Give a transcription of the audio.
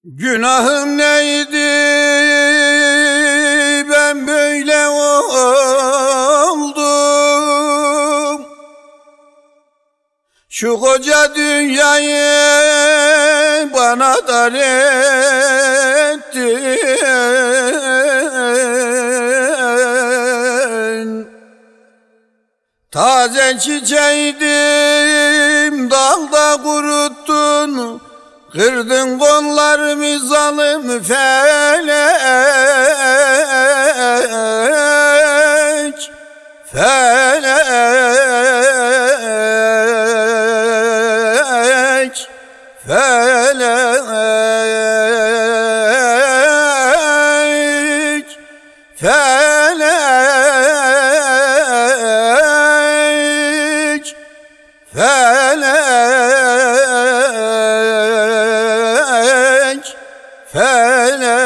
Günahım neydi ben böyle oldum? Şu koca dünyayı bana dar ettin. Taze çiçeğiydim, dalda kuruttun. Kırdın kollarımı zalim felek, felek, felek, felek, felek, felek.